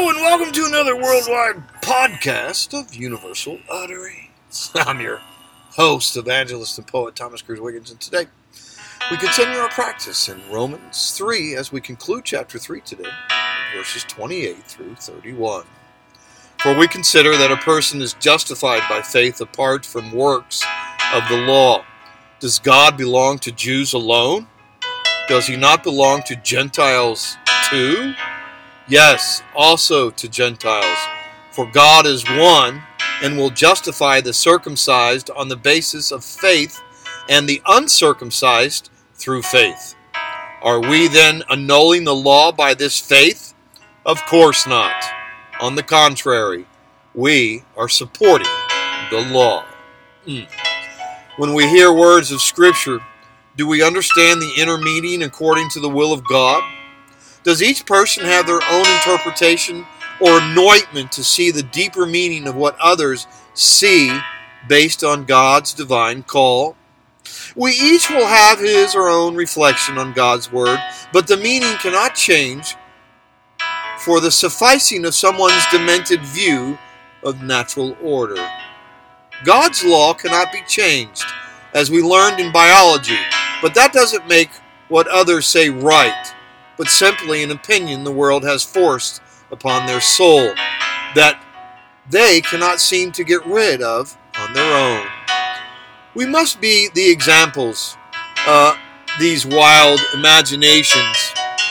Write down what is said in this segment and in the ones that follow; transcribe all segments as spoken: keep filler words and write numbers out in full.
Hello and welcome to another worldwide podcast of Universal Utterings. I'm your host, evangelist, and poet Thomas Cruz Wiggins, and today we continue our practice in Romans three as we conclude chapter three today, verses twenty-eight through thirty-one. For we consider that a person is justified by faith apart from works of the law. Does God belong to Jews alone? Does he not belong to Gentiles too? Yes, also to Gentiles. For God is one and will justify the circumcised on the basis of faith and the uncircumcised through faith. Are we then annulling the law by this faith? Of course not. On the contrary, we are supporting the law. Mm. When we hear words of Scripture, do we understand the inner meaning according to the will of God? Does each person have their own interpretation or anointment to see the deeper meaning of what others see based on God's divine call? We each will have his or own reflection on God's word, but the meaning cannot change for the sufficing of someone's demented view of natural order. God's law cannot be changed, as we learned in biology, but that doesn't make what others say right, but simply an opinion the world has forced upon their soul that they cannot seem to get rid of on their own. We must be the examples uh, these wild imaginations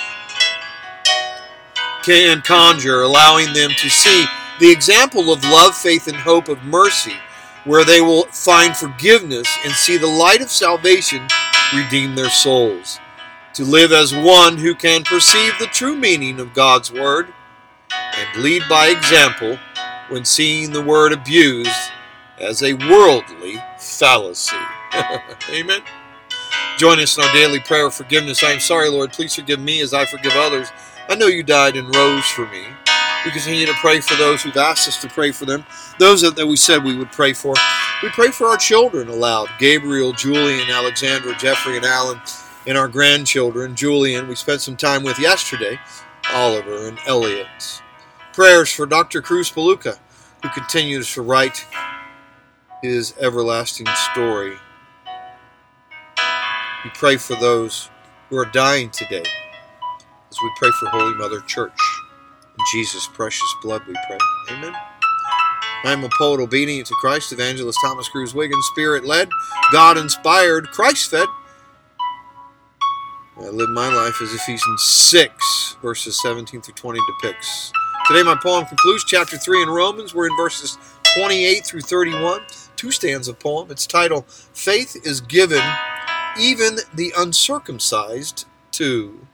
can conjure, allowing them to see the example of love, faith, and hope of mercy, where they will find forgiveness and see the light of salvation redeem their souls. To live as one who can perceive the true meaning of God's word and lead by example when seeing the word abused as a worldly fallacy. Amen. Join us in our daily prayer of forgiveness. I am sorry, Lord. Please forgive me as I forgive others. I know you died and rose for me. We continue to pray for those who've asked us to pray for them, those that we said we would pray for. We pray for our children aloud, Gabriel, Julian, Alexandra, Jeffrey, and Alan, and our grandchildren, Julian, we spent some time with yesterday, Oliver and Elliot. Prayers for Doctor Cruz Palooka, who continues to write his everlasting story. We pray for those who are dying today, as we pray for Holy Mother Church. In Jesus' precious blood we pray. Amen. I am a poet obedient to Christ, evangelist Thomas Cruz Wiggins, Spirit-led, God-inspired, Christ-fed. I live my life as Ephesians six, verses seventeen through twenty depicts. Today my poem concludes chapter three in Romans. We're in verses twenty-eight through thirty-one. Two stanza poem. Its title, Faith is Given, Even the Uncircumcised Too.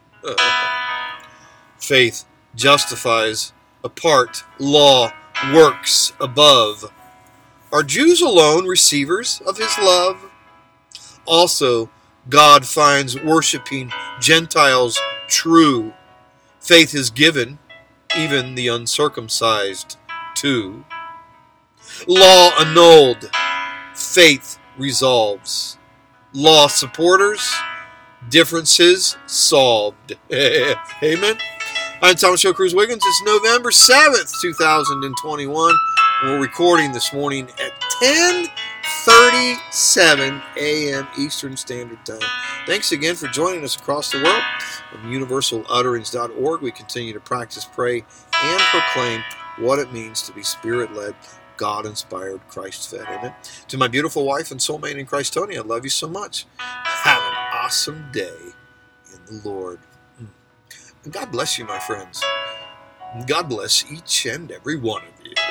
Faith justifies apart, law works above. Are Jews alone receivers of his love? Also, God finds worshiping Gentiles true. Faith is given, even the uncircumcised too. Law annulled, faith resolves. Law supporters, differences solved. Amen. I'm Thomas Cruz Wiggins. It's November seventh, two thousand twenty-one. We're recording this morning at ten thirty-seven a.m. Eastern Standard Time. Thanks again for joining us across the world. On universal utterings dot org, we continue to practice, pray, and proclaim what it means to be Spirit-led, God-inspired, Christ-fed. Amen. To my beautiful wife and soulmate in Christ, Tony, I love you so much. Have an awesome day in the Lord. And God bless you, my friends. And God bless each and every one of you.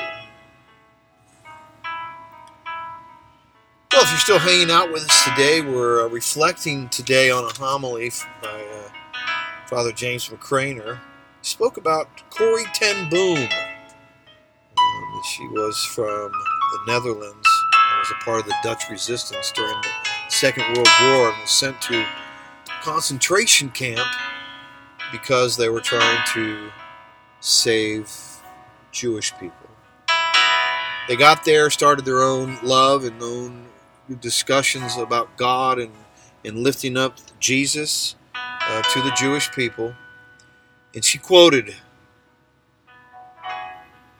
Well, if you're still hanging out with us today, we're uh, reflecting today on a homily by uh, Father James McCraner. He spoke about Corrie ten Boom. Um, she was from the Netherlands and was a part of the Dutch resistance during the Second World War and was sent to a concentration camp because they were trying to save Jewish people. They got there, started their own love and own discussions about God and, and lifting up Jesus uh, to the Jewish people. And she quoted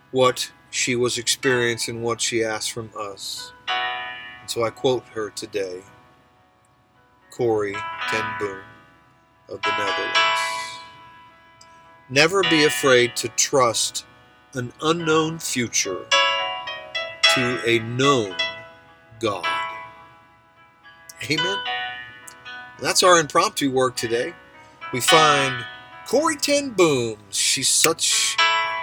what she was experiencing, what she asked from us. And so I quote her today, Corrie ten Boom of the Netherlands. Never be afraid to trust an unknown future to a known God. Amen. That's our impromptu work today. We find Corrie ten Boom. She's such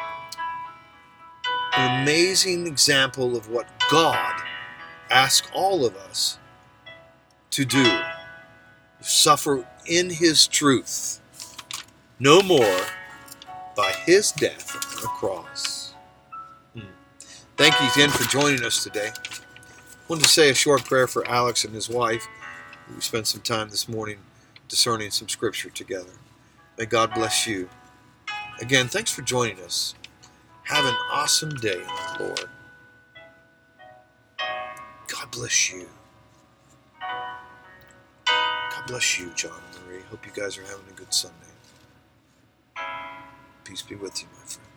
an amazing example of what God asks all of us to do. Suffer in His truth. No more by His death on the cross. Hmm. Thank you again for joining us today. I wanted to say a short prayer for Alex and his wife. We spent some time this morning discerning some scripture together. May God bless you. Again, thanks for joining us. Have an awesome day in the Lord. God bless you. God bless you, John and Marie. Hope you guys are having a good Sunday. Peace be with you, my friend.